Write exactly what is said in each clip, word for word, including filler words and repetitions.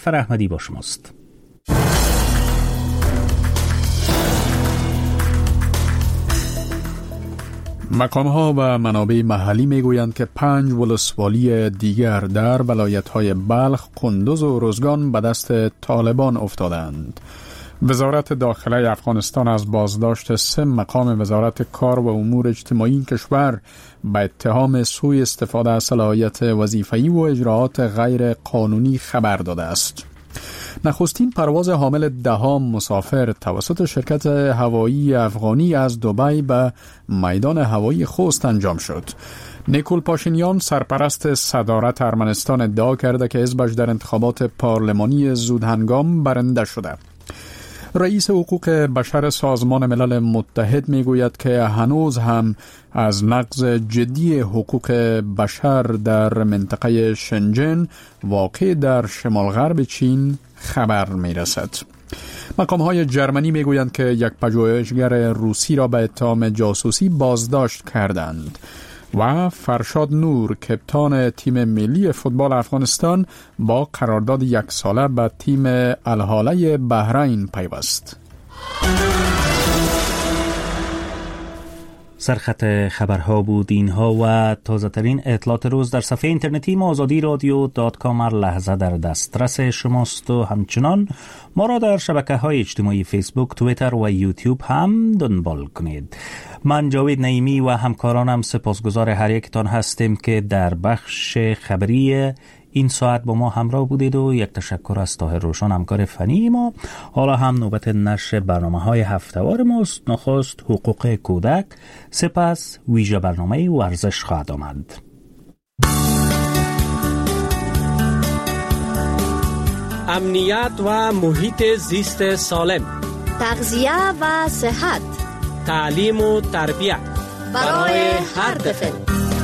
فرحمدی با شماست. مقام‌ها و منابع محلی میگویند که پنج ولسوالی دیگر در ولایت‌های بلخ، قندوز و روزگان به دست طالبان افتادند. وزارت داخله افغانستان از بازداشت سه مقام وزارت کار و امور اجتماعی کشور به اتهام سوء استفاده از صلاحیت وظیفه‌ای و اجراءات غیر قانونی خبر داده است. نخستین پرواز حامل دهام مسافر توسط شرکت هوایی افغانی از دبی به میدان هوایی خوست انجام شد. نیکول پاشینیان سرپرست صدارت ارمنستان ادعا کرده که حزبش در انتخابات پارلمانی زودهنگام برنده شده. رئیس حقوق بشر سازمان ملل متحد میگوید که هنوز هم از نقض جدی حقوق بشر در منطقه شنجن واقع در شمال غرب چین خبر میرسد. مقام‌های جرمنی میگویند که یک پژوهشگر روسی را به اتهام جاسوسی بازداشت کردند و فرشاد نور کپتان تیم ملی فوتبال افغانستان با قرارداد یک ساله به تیم الهاله بحرین پیوست. سرخط خبرها بود اینها و تازه ترین اطلاعات روز در صفحه اینترنتی ما آزادی رادیو دات کام هر لحظه در دسترس شماست و همچنان ما را در شبکه های اجتماعی فیسبوک، تویتر و یوتیوب هم دنبال کنید. من جاوید نعیمی و همکارانم سپاسگزار هر یکتان هستیم که در بخش خبری این ساعت با ما همراه بودید و یک تشکر از طاهر روشن همکار فنی ما. حالا هم نوبت نشر برنامه‌های هفته‌وار ماست. نخست حقوق کودک، سپس ویژه برنامه ورزش خواهد آمد. امنیت و محیط زیست سالم، تغذیه و صحت، تعلیم و تربیت برای هر طفل.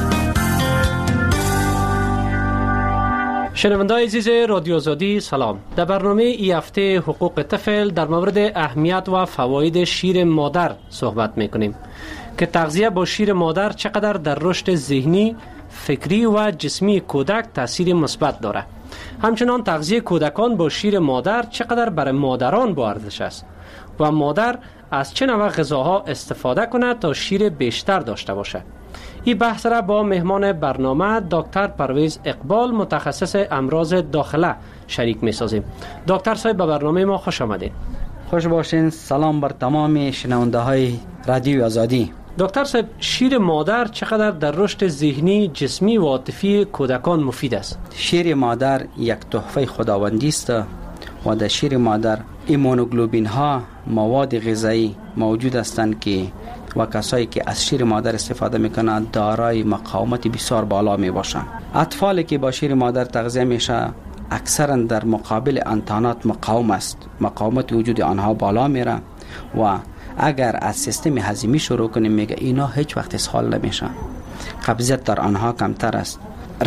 شنونده‌های عزیز رادیو آزادی سلام. در برنامه ای هفته حقوق طفل در مورد اهمیت و فواید شیر مادر صحبت میکنیم که تغذیه با شیر مادر چقدر در رشد ذهنی، فکری و جسمی کودک تاثیر مثبت داره. همچنان تغذیه کودکان با شیر مادر چقدر برای مادران با ارزش است و مادر از چه نوع غذاها استفاده کنه تا شیر بیشتر داشته باشه. این بحث را با مهمان برنامه دکتر پرویز اقبال متخصص امراض داخله شریک می سازیم. دکتر صاحب به برنامه ما خوش آمدید. خوش باشین. سلام بر تمام شنونده های رادیو آزادی. دکتر صاحب، شیر مادر چقدر در رشد ذهنی، جسمی و عاطفی کودکان مفید است؟ شیر مادر یک تحفه خداوندی است و در شیر مادر ایمونوگلوبین ها مواد غذایی موجود هستند که و کسایی که از شیر مادر استفاده میکنند دارای مقاومت بسیار بالا می باشند. اطفالی که با شیر مادر تغذیه میشه اکثرا در مقابل انتانات مقاوم است. مقاومت وجود آنها بالا میره و اگر از سیستم هضمی شروع کنیم میگه اینا هیچ وقت اسهال نمیشن. قبضیت در آنها کمتر است.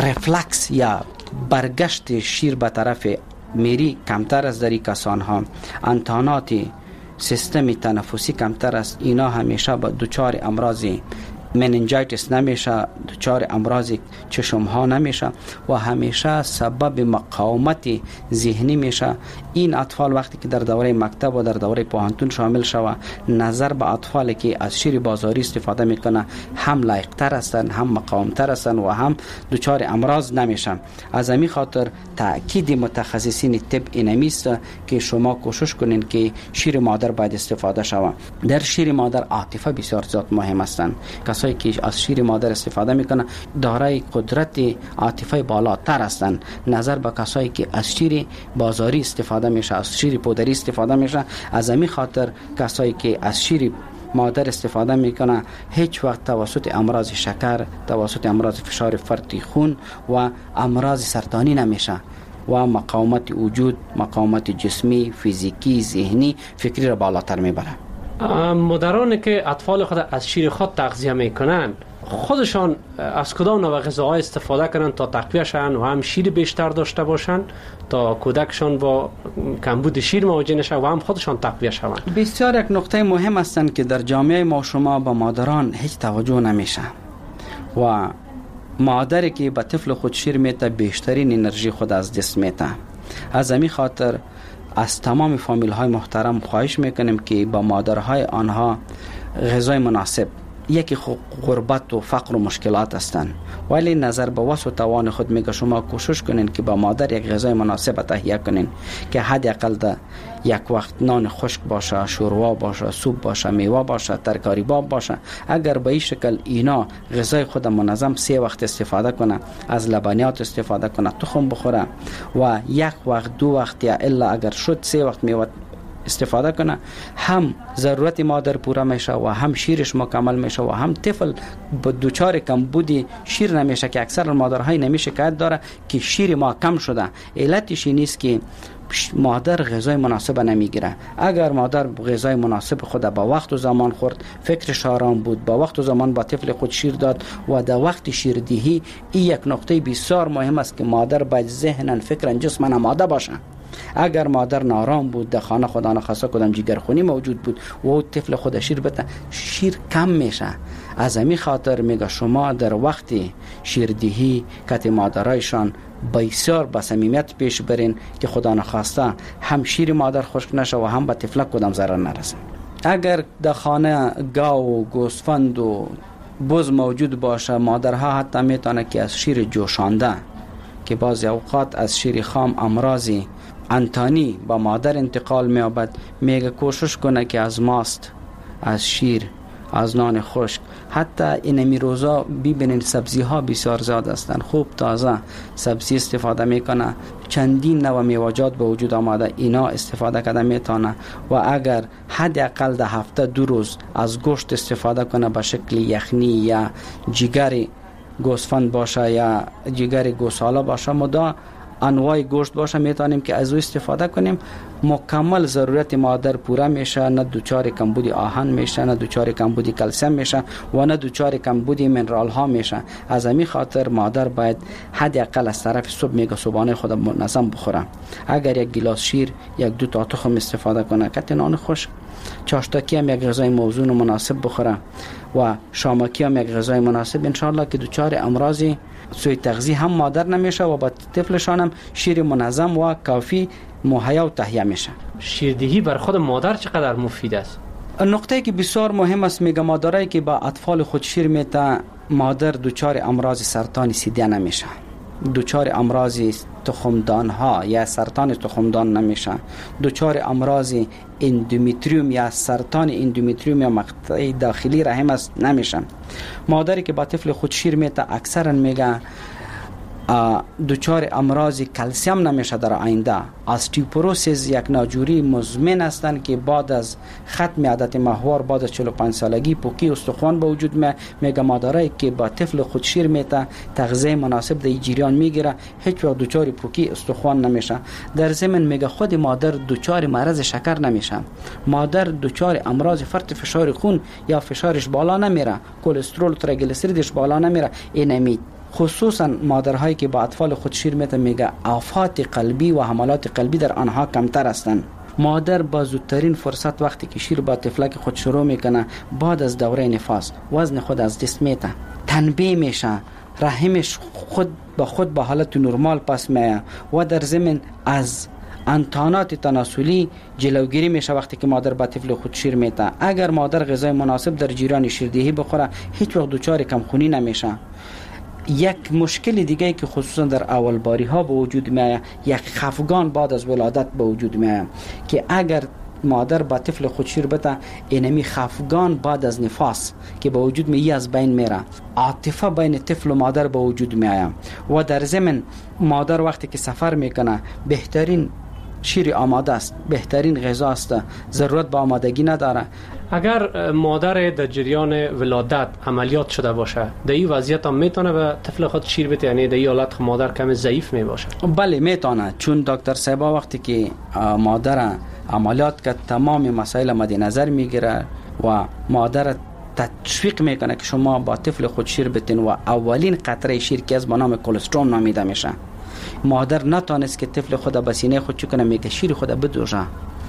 رفلکس یا برگشت شیر به طرف میری کمتر است در این کسان ها. انتانات سیستم تنفسی کمتر است. اینا همیشه با دچار امراض مننجایتس نمیشه، دچار امراض چشم ها نمیشه و همیشه سبب مقاومت ذهنی میشه. این اطفال وقتی که در دوره مکتب و در دوره پوهنتون شامل شوه، نظر به اطفالی که از شیر بازاری استفاده میکنه هم لایق تر هستن، هم مقاوم تر هستن و هم دچار امراض نمیشن. از همین خاطر تاکید متخصصین طب اینمی است که شما کوشش کنین که شیر مادر باید استفاده شوه. در شیر مادر عاطفه بسیار زیاد مهم هستند. کسایی که از شیر مادر استفاده میکنه دارای قدرت عاطفه بالاتر هستند نظر به کسایی که از شیر بازاری استفاده میشه، از شیر پودری استفاده میشه. از همین خاطر کسایی که از شیر مادر استفاده میکنه هیچ وقت توسط امراض شکر، توسط امراض فشار فرط خون و امراض سرطانی نمیشه و مقاومت وجود، مقاومت جسمی، فیزیکی، ذهنی، فکری را بالاتر میبره. مادرانی که اطفال خود از شیر خود تغذیه میکنن خودشان از کدام نوع غذاهای استفاده کنن تا تقویه شن و هم شیر بیشتر داشته باشن تا کودکشان با کمبود شیر مواجه نشه و هم خودشان تقویه شوند؟ بسیار یک نقطه مهم هستند که در جامعه ما شما با مادران هیچ توجه نمیشه و مادری که به طفل خود شیر میده بیشترین انرژی خود از دست میده. از همین خاطر از تمام فامیل های محترم خواهش میکنیم که با مادرهای آنها غذای مناسب، یکی غربت و فقر و مشکلات هستند، ولی نظر به وس و توان خود میگه شما کوشش کنین که با مادر یک غذای مناسب تهیه کنین که حداقل ده یک وقت نان خشک باشه، شوروا باشه، سوپ باشه، میوه باشه، ترکاری باب باشه. اگر به این شکل اینا غذای خود منظم سه وقت استفاده کنه، از لبنیات استفاده کنه، تخم بخوره و یک وقت دو وقت یا الا اگر شد سه وقت میوه استفاده کنه، هم ضرورت مادر پورا میشه و هم شیرش مکمل میشه و هم طفل با دوچار کمبودی شیر نمیشه که اکثر مادرهای نمیشه شکایت داره که شیر ما کم شده. علتش نیست که مادر غذای مناسب نمیگیره. اگر مادر غذای مناسب خود با وقت و زمان خورد، فکرش آرام بود، با وقت و زمان با طفل خود شیر داد و در وقت شیردهی، این یک نقطه بسیار مهم است که مادر باید ذهناً فکراً جسماً آماده باشه. اگر مادر نارام بود، در خانه خدا نخواسته کدام جگرخونی موجود بود و او طفل خود شیر بده، شیر کم میشه. از همین خاطر میگه شما در وقت شیردهی کت مادرایشان بسیار با صمیمیت پیش برین که خدا نخواسته هم شیر مادر خشک نشه و هم به طفل کدام ضرر نرسه. اگر در خانه گاو و گوسفند و بز موجود باشه، مادرها حتی میتونه که از شیر جوشانده که بعضی اوقات از شیر خام امراضی انتانی با مادر انتقال می‌یابد، میگه کوشش کنه که از ماست، از شیر، از نان خشک، حتی اینمی روزا ببینین سبزی ها بسیار زیاد هستند، خوب تازه سبزی استفاده میکنه، چندین نوع میوه‌جات به وجود آمده، اینا استفاده کرده میتونه و اگر حداقل ده هفته دو روز از گوشت استفاده کنه به شکل یخنی یا جگر گوسفند باشه یا جگر گوساله باشه، مدا انواع گوشت باشه، میتونیم که از او استفاده کنیم. مکمل ضرورت مادر پورا میشه، نه دوچار کمبود آهن میشه، نه دوچار کمبود کلسیم میشه و نه دوچار کمبود منرال ها میشه. از همین خاطر مادر باید حداقل از طرف صبح میگه صبحانه خود منظم بخوره. اگر یک گلاس شیر، یک دو تا تخم استفاده کنه، کت نان خشک، چاشتکی هم یک غذای موزون و مناسب بخوره و شامکی هم یک غذای مناسب، انشالله که دوچار امراضی سوی تغذیه هم مادر نمیشه و با طفلشان هم شیر منظم و کافی مهیا و تهیه میشه. شیردهی بر خود مادر چقدر مفید است؟ نقطه که بسیار مهم است، میگه مادرایی که با اطفال خود شیر میته، مادر دوچار امراض سرطان سیده نمیشه، دوچار امراض تخمدان ها یا سرطان تخمدان نمیشه، دوچار امراض اندومتریوم یا سرطان اندومتریوم یا مقطع داخلی رحم است نمیشه. مادری که با طفل خود شیر میته اکثرا میگه دوچار امراض کلسیم نمیشه در آینده. استیوپروسیس یک ناجوری مزمن هستند که بعد از ختم عادت ماهوار، بعد از چهل و پنج سالگی پوکی استخوان به وجود می میگه مادرایی که با طفل خود شیر میته تغذیه مناسب در جریان میگیره، هیچ وقت دوچار پوکی استخوان نمیشه. در ضمن میگه خود مادر دوچار مرض شکر نمیشه، مادر دوچار امراض فرط فشار خون یا فشارش بالا نمیره، کلسترول تریگلیسیریدش بالا نمیره. اینمی خصوصا مادرهایی که با اطفال خود شیر میته میگه آفات قلبی و حملات قلبی در آنها کمتر هستند. مادر با زودترین فرصت وقتی که شیر با طفلک خود شروع میکنه، بعد از دوره نفاس وزن خود از دست میته، تنبیه میشه، رحمش خود با خود به حالت نرمال پس میه و در ضمن از انتانات تناسلی جلوگیری میشه وقتی که مادر با طفل خود شیر میته. اگر مادر غذای مناسب در جریان شیردهی بخوره، هیچ وقت دچار کمخونی نمیشه. یک مشکل دیگه که خصوصا در اول باری ها به وجود میاد، یک خفگان بعد از ولادت به وجود میاد که اگر مادر با طفل خود شیر بده، اینمی خفگان بعد از نفاس که به وجود میاد از بین میره، عاطفه بین طفل و مادر به وجود میاد و در ضمن مادر وقتی که سفر میکنه بهترین شیر آماده است، بهترین غذا است، ضرورت به آمادگی نداره. اگر مادر در جریان ولادت عملیات شده باشه، در این وضعیت هم میتونه به طفل خود شیر بده؟ یعنی در این حالت مادر کم ضعیف می باشه؟ بله میتونه، چون دکتر صاحبا وقتی که مادر عملیات که تمام مسائل مد نظر میگیره و مادر تشویق میکنه که شما با طفل خود شیر بتین و اولین قطره شیر که از به نام کلسترول نامیده میشه، مادر نتونست که طفل خود به سینه خود چکنه، میگه شیر خود بدوزه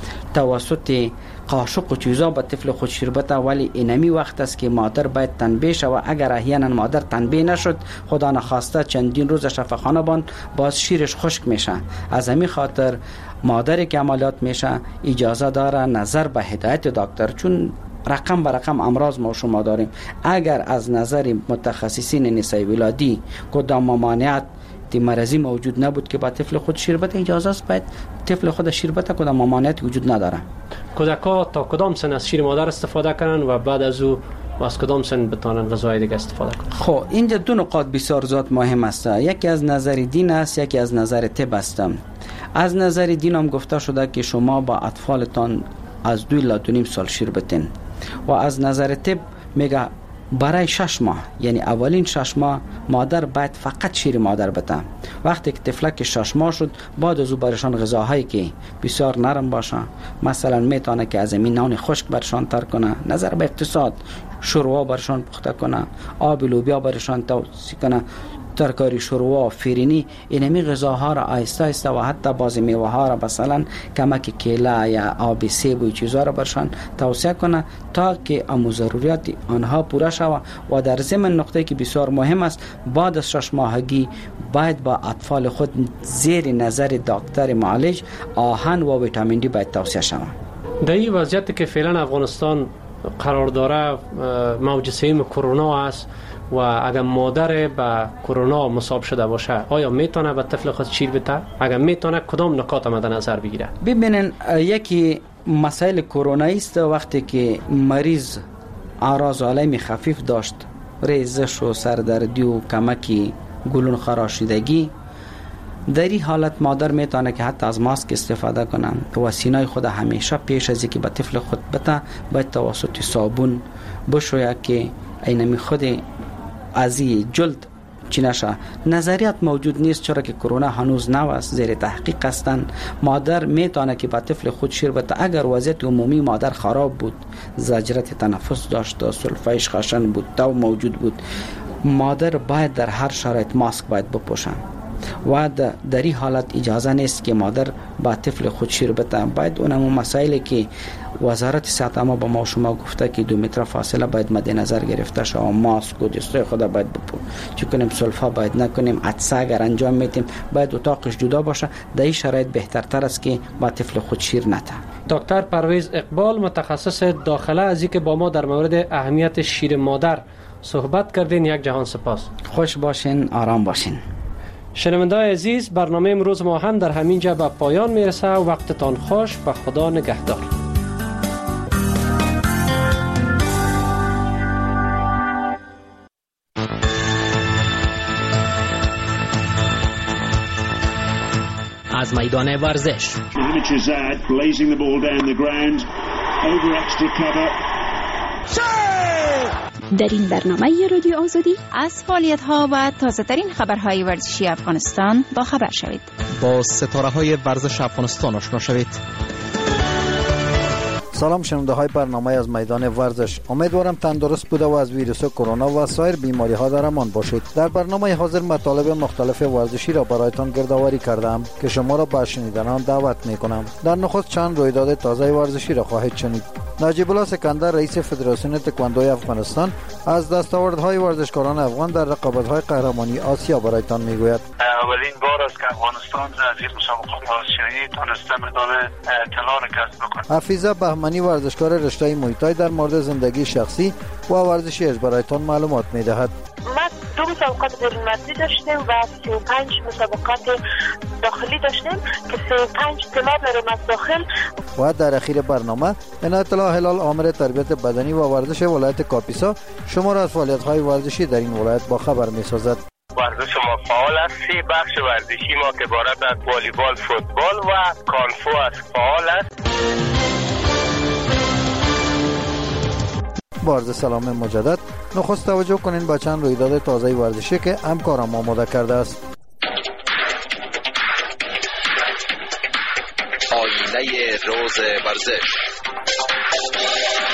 توسط قاشق و چیزا به طفل خود شیر بده، ولی اینمی وقت است که مادر باید تنبیه شود. اگر احیانا مادر تنبیه نشد، خدا نخواسته چندین روز شفاخانه باند، باز شیرش خشک میشه. از همین خاطر مادری که عملیات میشه اجازه داره نظر به هدایت دکتر، چون رقم به رقم امراض ما شما داریم. اگر از نظر متخصصین نسای ولادی کدام ممانعت تی مرضی موجود نبود که با طفل خود شیر بده، اجازه است باید طفل خود شیر بده، کدام ممانعت وجود نداره. کودک‌ها تا کدام سن از شیر مادر استفاده کنن و بعد از او از کدام سن بتونن غذای دیگه استفاده کنن؟ خب اینجا دو نکات بسیار زیاد مهم است. یکی از نظر دین است، یکی از نظر طب است. از نظر دین هم گفته شده که شما با اطفالتان از دو الی دو نیم سال شیر بتین، و از نظر طب میگه برای شش ماه، یعنی اولین شش ماه مادر باید فقط شیر مادر بده. وقتی که طفلک شش ماه شد، بعد از او برشان غذاهایی که بسیار نرم باشه، مثلا میتونه که از این نان خشک برشان تر کنه، نظر به اقتصاد شوروا برشان پخته کنه، آب لوبیا برشان توصیه کنه، ترکاری شوروا، فرینی، اینمی غذاها را آهسته آهسته و حتی بعضی میوه ها را مثلا کمک کیله یا آب سیب و چیزا را برشان توصیه کنه تا که امو ضروریات آنها پوره شود. و در ضمن نقطه که بسیار مهم است، بعد از شش ماهگی باید با اطفال خود زیر نظر دکتر معالج آهن و ویتامین دی باید توصیه شود. در این وضعیت که فعلا افغانستان قرار داره، موج سوم کرونا است و اگر مادر با کرونا مصاب شده باشه، آیا میتونه به طفل خود شیر بده؟ اگر میتونه کدام نکات مد نظر بگیره؟ ببینن، یکی مسائل کرونایی است. وقتی که مریض اعراض علائم خفیف داشت، ریزش و سردردی و کمکی گلون خراشیدگی، در این حالت مادر میتونه که حتی از ماسک استفاده کنه و سینای خود همیشه پیش از اینکه به طفل خود بده باید توسط صابون بشویه که اینمی خود از این جلد چی نشه. نظریات موجود نیست، چرا که کرونا هنوز نو است، زیر تحقیق هستن. مادر میتونه که با طفل خود شیر بده اگر وضعیت عمومی مادر خراب بود، زجرت تنفس داشت، سلفایش خشن بود، تو موجود بود، مادر باید در هر شرایط ماسک باید بپوشن و در این حالت اجازه نیست که مادر با طفل خود شیر بده. باید اونمو مسائلی که وزارت صحت ما با ما شما گفته که دو متر فاصله باید مد نظر گرفته شود، ماسک و دستای خود باید بپو چی کنیم، سلفا باید نکنیم، عطسه اگر انجام میتیم باید اتاقش جدا باشه. در این شرایط بهترتر است که با طفل خود شیر نده. دکتر پرویز اقبال، متخصص داخله، از اینکه با ما در مورد اهمیت شیر مادر صحبت کردین، یک جهان سپاس. خوش باشین، آرام باشین. شنونده‌های عزیز، برنامه امروز ما هم در همین جا به پایان میرسه. وقتتان خوش و خدا نگهدار. از میدان ورزش در این برنامه رادیو آزادی از فعالیت‌ها و تازه‌ترین خبرهای ورزشی افغانستان با خبر شوید. با ستاره‌های ورزش افغانستان آشنا شوید. سلام شنونده های برنامه از میدان ورزش، امیدوارم تندرست بوده و از ویروس کرونا و سایر بیماری ها در امان باشید. در برنامه حاضر مطالب مختلف ورزشی را برایتان گردآوری کردم که شما را به شنیدن آن دعوت می کنم. در نخست چند رویداد تازه ورزشی را خواهید شنید. نجیب الله سکندر، رئیس فدراسیون تکواندوی افغانستان، از دستاوردهای ورزشکاران افغان در رقابت‌های قهرمانی آسیا برایتان میگوید. اولین بار است که افغانستان از این مسابقات آسیایی تونسته مدال طلا را کسب بکنه. حفیظه بهمنی، ورزشکار رشته موی تای، در مورد زندگی شخصی و ورزشی اش برایتان معلومات میدهد. ما دو مسابقات بین‌المللی داشتیم و سی و پنج مسابقات داخلی داشتیم که سی و پنج تمام داریم از داخل. و در اخیر برنامه عنایت الله هلال، آمر تربیت بدنی و ورزش ولایت کاپیسا، شما را از فعالیت‌های ورزشی در این ولایت با خبر می‌سازد. ورزش ما فعال است. سه بخش ورزشی ما که عبارت از والیبال، فوتبال و کانفو است فعال است. با عرض سلام مجدد، نخست توجه کنین به چند رویداد تازه ورزشی که همکارم آماده کرده است. آینه روز ورزش.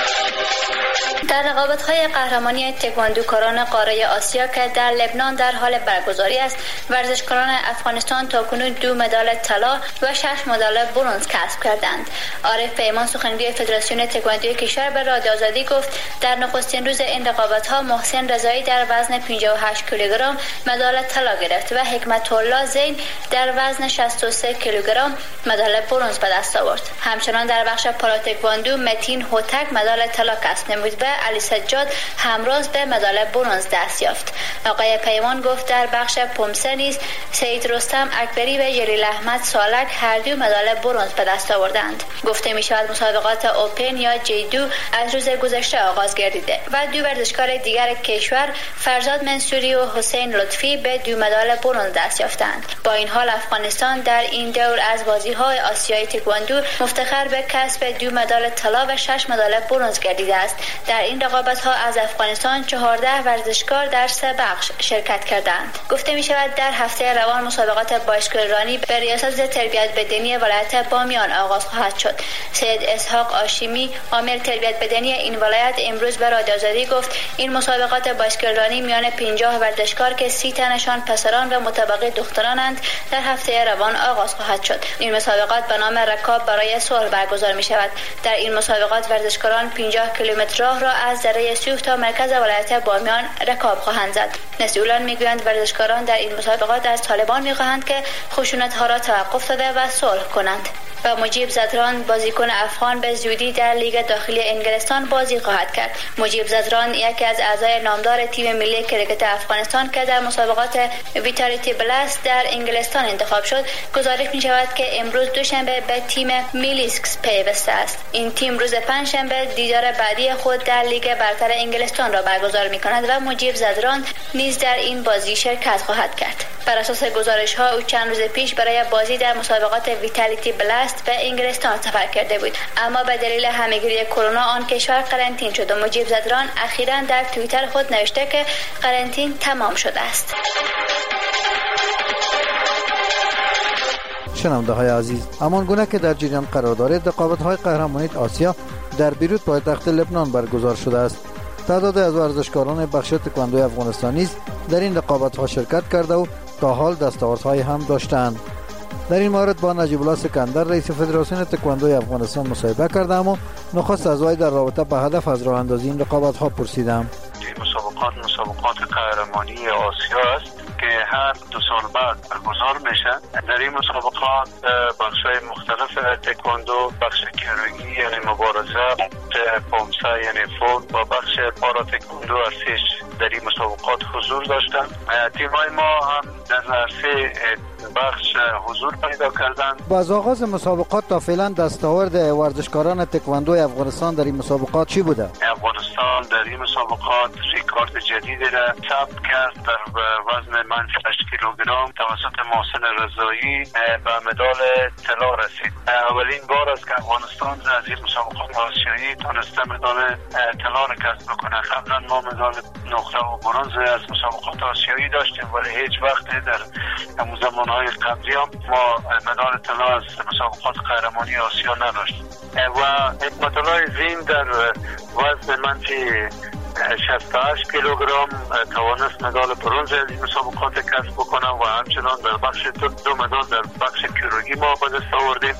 در رقابت‌های قهرمانی تکواندوکاران قاره آسیا که در لبنان در حال برگزاری است، ورزشکاران افغانستان تاکنون دو مدال طلا و شش مدال برنز کسب کردند. عارف پیمان سخنگوی فدراسیون تکواندو کشور به رادیو آزادی گفت در نخستین روز این رقابت‌ها محسن رضایی در وزن پنجاه و هشت کیلوگرم مدال طلا گرفت و حکمت الله زین در وزن شصت و سه کیلوگرم مدال برنز به دست آورد. همچنان در بخش پارا تکواندو متین هوتک مدال طلا کسب نمود و علی سجاد همراز به مدال برنز دست یافت. آقای پیمان گفت در بخش پمسه نیز سید رستم اکبری و جلیل احمد سالک هر دو مدال برنز به دست آوردند. گفته می شود مسابقات اوپن یا جی دو از روز گذشته آغاز گردیده و دو ورزشکار دیگر کشور فرزاد منصوری و حسین لطفی به دو مدال برنز دست یافتند. با این حال افغانستان در این دور از بازی‌های آسیایی تکواندو مفتخر به کسب دو مدال طلا و شش مدال برنز گردیده است. در این رقابت‌ها از افغانستان چهارده ورزشکار در سه بخش شرکت کردند. گفته می شود در هفته روان مسابقات بایسکل رانی به ریاست تربیت بدنی ولایت بامیان آغاز خواهد شد. سید اسحاق آشیمی عامل تربیت بدنی این ولایت امروز به رادیو آزادی گفت این مسابقات بایسکل رانی میان پنجاه ورزشکار که سی تنشان پسران و متبقی دخترانند در هفته روان آغاز خواهد شد. این مسابقات به نام رکاب برای صلح برگزار می شود. در این مسابقات ورزشکاران پنجاه کیلومتر راه را از دره سوف تا مرکز ولایت بامیان رکاب خواهند زد. مسئولان میگویند ورزشکاران در این مسابقات از طالبان میخواهند که خشونت‌ها را توقف داده و صلح کنند. و مجیب زدران بازیکن افغان به زودی در لیگ داخلی انگلستان بازی خواهد کرد. مجیب زدران یکی از اعضای نامدار تیم ملی کریکت افغانستان که در مسابقات ویتاریتی بلاست در انگلستان انتخاب شد، گزارش می شود که امروز دوشنبه به تیم میلیسکس پیوسته است. این تیم روز پنجشنبه دیدار بعدی خود در لیگ برتر انگلستان را برگزار می کند و مجیب زدران نیز در این بازی شرکت خواهد کرد. بر اساس گزارش ها او چند روز پیش برای بازی در مسابقات ویتالیتی بلاست به انگلستان سفر کرده بود، اما به دلیل همهگیری کرونا آن کشور قرنطین شد و مجیب زدران اخیراً در توییتر خود نوشته که قرنطین تمام شده است. شنونده های عزیز، همان گونه که در جریان قرار دارید رقابت های قهرمانی آسیا در بیروت پایتخت لبنان برگزار شده است. تعداد از ورزشکاران بخش تکواندو افغانستانی در این رقابت ها شرکت کرده و تا حال دستاوردهای هم داشتند. در این مورد با نجیب الله سکندر رئیس فدراسیون تکواندو افغانستان مصاحبه کردم و نخست از وی در رابطه به هدف از راه اندازی این رقابت ها پرسیدم. این مسابقات مسابقات قهرمانی آسیا است که هر دو سال بعد برگزار میشه. در این مسابقات بخش‌های مختلف تکواندو، بخش کیروگی یعنی مبارزه، پمسه یعنی فوت و بخش پارا تکواندو ارسیش در این مسابقات حضور داشتند. تیم‌های ما هم در عرصه بخش حضور پیدا کردند. با از آغاز مسابقات تا فعلا دستاورد ورزشکاران تکواندو افغانستان در این مسابقات چی بوده؟ افغانستان در این مسابقات ریکورد جدیدی را ثبت کرد. در وزن منفی هشت کیلوگرم توسط محسن رضایی به مدال طلا رسید. اولین بار است که افغانستان از این مسابقات آسیایی تونسته مدال طلا را کسب کنه. قبلا ما مدال نقره و برنز از مسابقات آسیایی داشتیم ولی هیچ وقت در زمانهای قبلی هم ما مدال طلا از مسابقات قهرمانی آسیا نداشتیم. و حکمت الله زین در وزن منفی شصت و هشت کیلوگرم توانست مدال برنز از این مسابقات کسب بکنه و همچنان در بخش دو, دو مدال در بخش کیروگی ما به دست آوردیم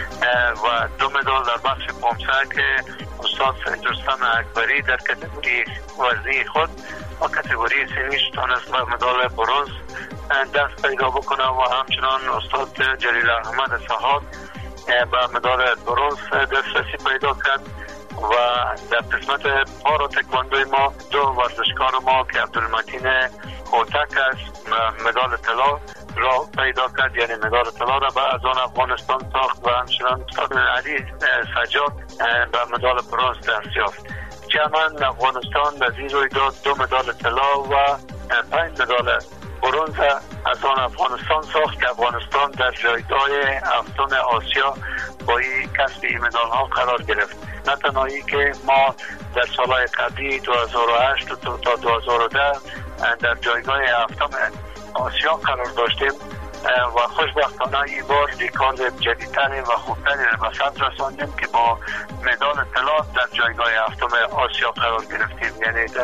و دو مدال در بخش پمسه که استاد سید رستم اکبری در کاتگوری وزنی خود و کاتگوری سنیش تونست مدال برنز دست پیدا بکنه و همچنان استاد جلیل احمد صحاد به مدال برنز دسترسی پیدا کرد. و در قسمت پارا تکواندوی ما دو ورزشکار ما که عبدالمتین هوتک است مدال طلا را پیدا کرد، یعنی مدال طلا را به از آن افغانستان ساخت و همچنان استاد علی سجاد به مدال برنز دست یافت. جمعاً افغانستان در این رویداد دو مدال طلا و پنج مدال برنز از آن افغانستان ساخت که افغانستان در جایگاه هفتم آسیا با این کسب این مدال ها قرار گرفت. نه تنهایی که ما در سالهای قبلی دو هزار و هشت تا دو هزار و ده در جایگاه هفتم آسیا قرار داشتیم و خوشبختانه این بار ریکورد جدیدتری و خوبتری را به ثبت رساندیم که با مدال طلا در جایگاه هفتم آسیا قرار گرفتیم. یعنی در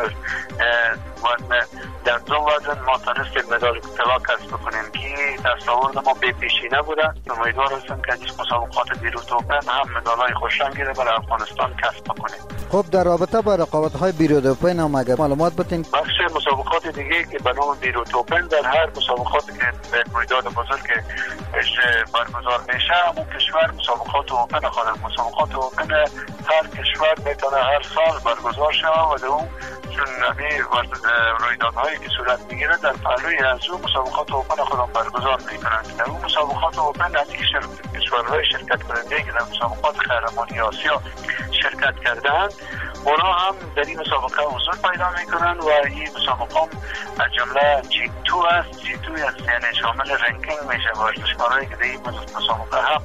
وزن در دو وزن ما تونستیم مدال طلا کسب بکنیم که دستاورد ما بی پیشینه بوده. امیدوار هستم که این مسابقات بیروت اوپن هم مدال‌های خوشرنگی را برای افغانستان کسب بکنیم. خب در رابطه با رقابت‌های بیروت اوپن هم اگر معلومات بدین. بخش مسابقات دیگه که به نام بیروت اوپن در هر مسابقاتی که به رویداد بزرگ برگزار میشه همون کشور مسابقات اوپن خواهد. مسابقات اوپن هر کشور میتونه هر سال برگزار شود و در اون چون رویدادهایی که صورت میگیره در پهلوی از اون مسابقات اوپن خودم برگزار میکنند. در اون مسابقات اوپن از کشورهای شرکت کننده که در مسابقات قهرمانی آسیا شرکت کردند اونا هم در این مسابقه حضور پیدا میکنن و این مسابقه هم از جمله جی تو است. جی تو است یعنی شامل رنکینگ میشه ورزشکارایی که در این مسابقه هم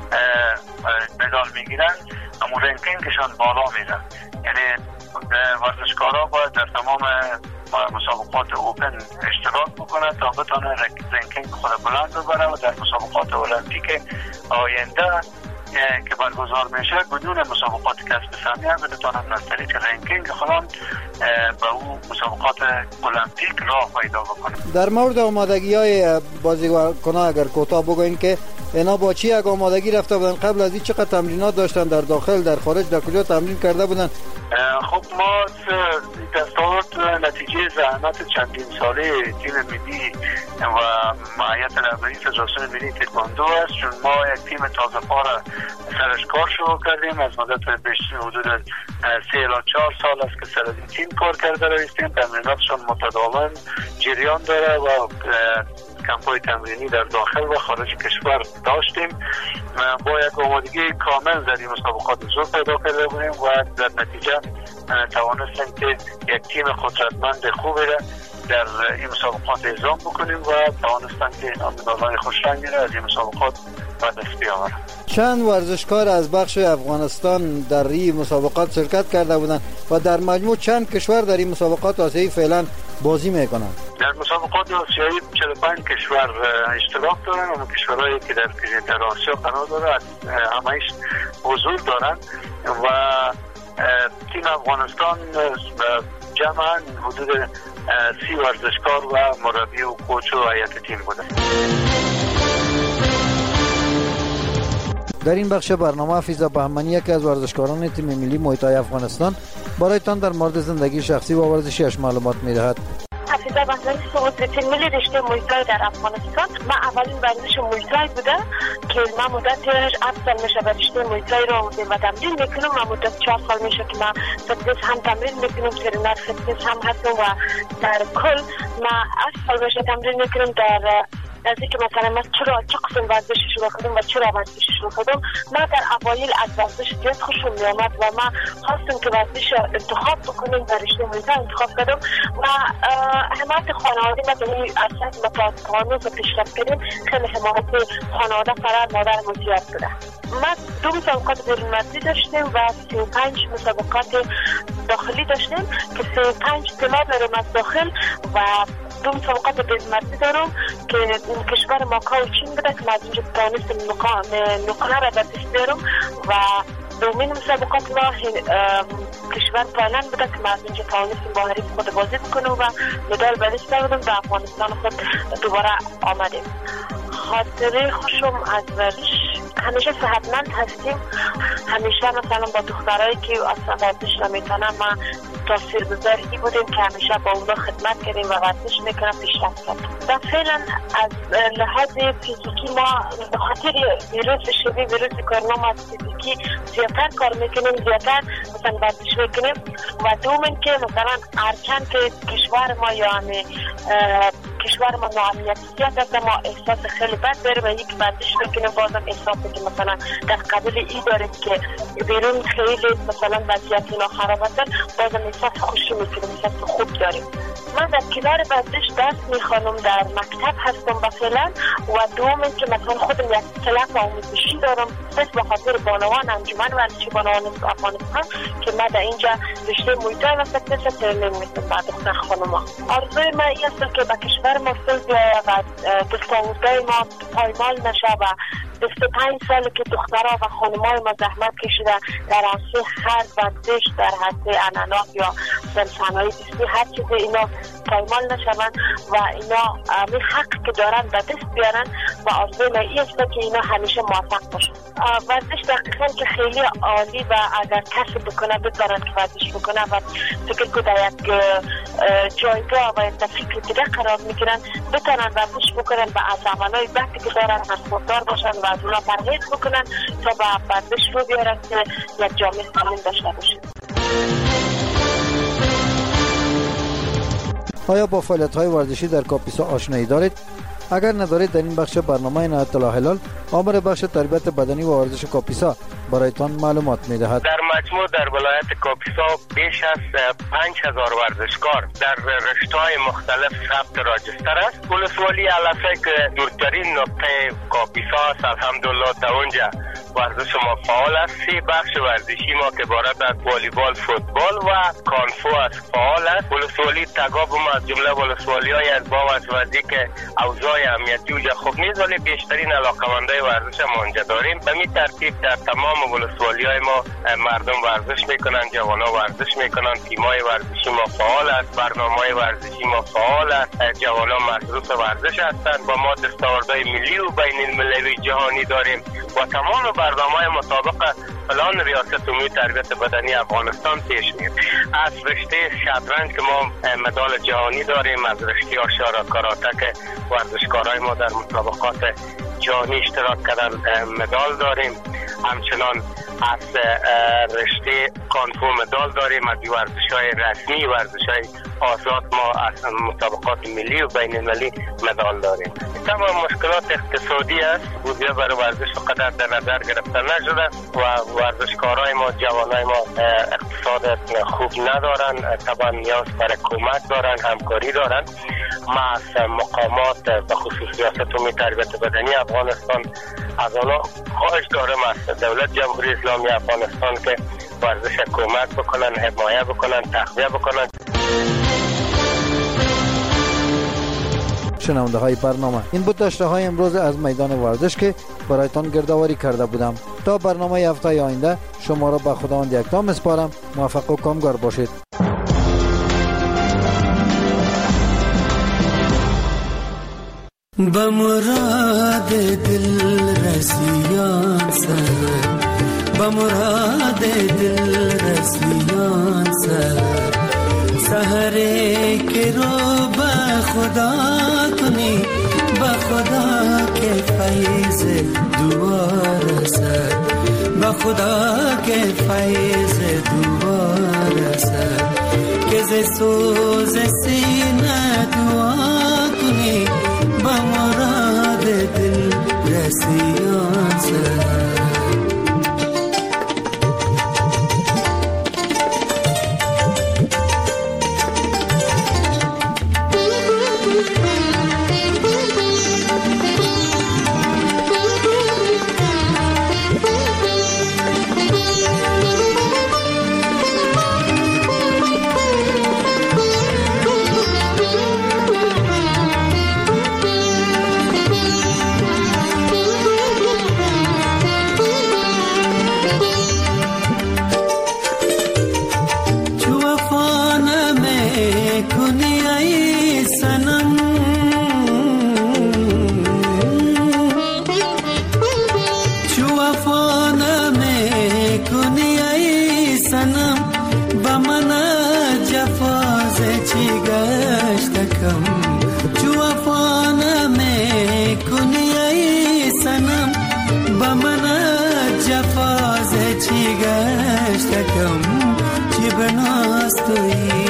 مدال میگیرن اما رنکینگشان بالا میرن. یعنی ورزشکارا باید در تمام مسابقات اوپن اشتراک بکنه تا بتونه رنکینگ خود بلند ببره و در مسابقات المپیک آینده که برگزار میشه بدون مسابقات کسب سهمیه بتونن از طریق رنکینگ خودم به اون مسابقات المپیک راه پیدا بکنه. در مورد آمادگی های بازیکن‌ها اگر کوتاه بگوین که اینا با چی یک آمادگی رفته بودن؟ قبل از این چقدر تمرینات داشتن؟ در داخل در خارج در کجا تمرین کرده بودن؟ خب ما دستاورد نتیجه زحمت چندین ساله تیم ملی و هیئت رهبری فدراسیون ملی تکواندو است. چون ما یک تیم تازه پا را سرش کار شروع کردیم از مدت بیشتر حدود سه الی چهار سال است که سر این تیم کار کرده رایستیم. تمریناتشان متداول جریان داره و کمپای تمرینی در داخل و خارج کشور داشتیم. با یک آمادگی کامل در این مسابقات حضور پیدا کرده بودیم و در نتیجه توانستیم که یک تیم قدرتمند خوبی را در این مسابقات اعزام بکنیم و توانستیم که مدال‌های خوشرنگی را از این مسابقات به دست بیاوریم. چند ورزشکار از بخش افغانستان در این مسابقات شرکت کرده بودند و در مجموع چند کشور در این مسابقات آسیایی فعلا بازی میکنند؟ در مسابقات آسیایی چهل و پنج کشور اشتراک دارند و کشورهایی که در در آسیا قرار دارند همه‌اش حضور دارند و تیم افغانستان جمعاً حدود سی ورزشکار و مربی و کوچ و هیئت تیم بوده. در این بخش برنامه فیضا بهمنی یکی از ورزشکاران تیم ملی محیط های افغانستان برایتان در مورد زندگی شخصی و ورزشیش معلومات می‌دهد. حفیظه بهمنی سقوط تیم ملی رشته محیط های در افغانستان. من اولین ورزش محیط های بوده که من مدت هفت سال میشه به رشته محیط های رو آموزش و تمرین میکنم. من مدت چهار سال میشه که من فتنس هم تمرین میکنم، ترینر فتنس هم هستم و در کل من هشت سال میشه تمرین میکنم. در از اینکه مثلا من چرا چه قسم ورزش شروع کردم و چرا ورزش شروع کردم، من در اوایل از ورزش زیاد خوشم میامد و من خواستم که ورزش انتخاب بکنم و رشته محیط انتخاب کردم و حمایت خانواده ما به این اساس مطالعات قانون و پیشرفت کردیم. خیلی حمایت خانواده فرار مادر ما زیاد بوده. ما دو مسابقات بیرون مرزی داشتیم و سی و پنج مسابقات داخلی داشتیم که سی و پنج تیم‌ها داریم از داخل و دو مسابقات بیرون مرزی دارم که کشور ماکاو چین بوده که من از اینجا توانستم نقره را به دست بیارم و دومین مسابقات ما کشور تایلند بوده که من از اینجا توانستم با حریف خود بازی بکنم و مدال به دست بیارم و افغانستان خود دوباره آمدیم. خاطره خوشم از ورزش همیشه صحتمند هستیم. همیشه مثلا با دخترایی که اصلا ورزش نمیتونن ما تاثیرگذاری بودیم که همیشه با اونا خدمت کردیم و ورزش میکنم پیشرفت کردیم. و فعلا از لحاظ فیزیکی ما به خاطر ویروس شبیه ویروس کرونا ما از فیزیکی زیادتر کار میکنیم، زیادتر مثلا ورزش میکنیم و دومین که مثلا هرچند که کشور ما یعنی کشور ما ناامنیتیت است ما احساس خیلی بد داریم و یک ورزش میکنیم بازم احساس که مثلا در قبل ای داریم که بیرون خیلی مثلا وضعیت اینا خراب است بازم احساس خوشی میکنیم، احساس خوب داریم. من در کنار ورزش درس میخوانم، در مکتب هستم با فعلا، و دوم این که مثلا خودم یک کلاس آموزشی دارم بس به خاطر بانوان انجمن ورزشی بانوان افغانستان که من در اینجا رشته محیط های و فتنس ترینینگ میکنم با دختر خانوما. آرزوی من این است که به کشور ما فیض بیاید و دستاوردهای ما پایمال نشه و بیست و پنج سال که دخترها و خانمای ما زحمت کشیده در عرصه هر ورزش، در عرصه اناناف یا در صنایع دستی هر چیز اینا پایمال نشوند و اینا همین حق که دارن به دست بیارن و آرزوی من این است که اینا همیشه موفق باشن. ورزش دقیقاً که خیلی عالی و اگر کسی بکنه بتوانند که ورزش بکنه و فکر که در یک جایگاه و یک فکر دیگه قرار میگیرن بتوانند ورزش بکنن و از عملهای بدی که دارن خوددار باشن و از اونا پرهیز بکنن تا به ورزش رو بیارن که یک جامعه سالم داشته باشه. آیا با فعالیت‌های ورزشی در کاپیسا آشنایی دارید؟ اگر ندارید در این بخش برنامه نهایت الهلال آمر بخش تربیت بدنی و ورزش کاپیسا برایتان معلومات می‌دهد. در مجموع در ولایت کاپیسا بیش از پنج هزار ورزشکار در رشته‌های مختلف ثبت راجستر است. ولسوالی علفه که دورترین نقطه کاپیسا است، الحمدلله تا اونجا ورزش ما فعال است. سه بخش ورزشی ما که عبارت از والیبال، فوتبال و کانفو است فعال است. ولسوالی تگاب ما از جمله ولسوالی‌های از با وجودی که اوضاع امنیتی اونجا خوب نیست ولی بیشترین علاقه‌مندای ورزش ما اونجا داریم. به این ترتیب در تمام ولسوالی‌های ما مردم ورزش میکنن، جوانان ورزش میکنن، تیم‌های ورزشی ما فعال است، برنامه‌های ورزشی ما فعال است، جوانان مصروف ورزش هستند و ما دستاوردهای ملی و بین المللی جهانی داریم و تمام برنامه‌های مطابق پلان ریاست امور تربیت بدنی افغانستان پیش میره. از رشته شطرنج که ما مدال جهانی داریم، از رشته آشارا کاراته که ورزشکارای ما در مسابقات جهانی اشتراک کردن مدال داریم، همچنان از رشته کانفو مدال داریم. از ورزش‌های رسمی، ورزش‌های آزاد ما از مسابقات ملی و بین المللی مدال داریم. تمام مشکلات اقتصادی است، بودجه برای ورزش قدر در نظر گرفته نشده و ورزشکارای ما، جوانای ما اقتصاد خوب ندارن، طبعا نیاز برای کمک دارن، همکاری دارن. ما از مقامات به خصوص ریاست امور تربیت بدنی افغانستان از آنها خواهش دارم از دولت جمهوری اسلامی افغانستان که ورزش کمک بکنن، حمایت بکنن، تقویت بکنن. شنونده های برنامه، این بود داشته های امروز از میدان ورزش که برایتان گردآوری کرده بودم. تا برنامه هفته آینده شما را به خداوند یکتا میسپارم. موفق و کامگار باشید. به مراد دل رسیان سر، به مراد دل رسیان سر، سحری که رو به خدا کنی، به خدا که فیض دوار سر، به خدا که فیض دوار سر، که ز سوز سینه دعا کنی، به مراد دل رسیان سر. چی گشتکم چی بناست توی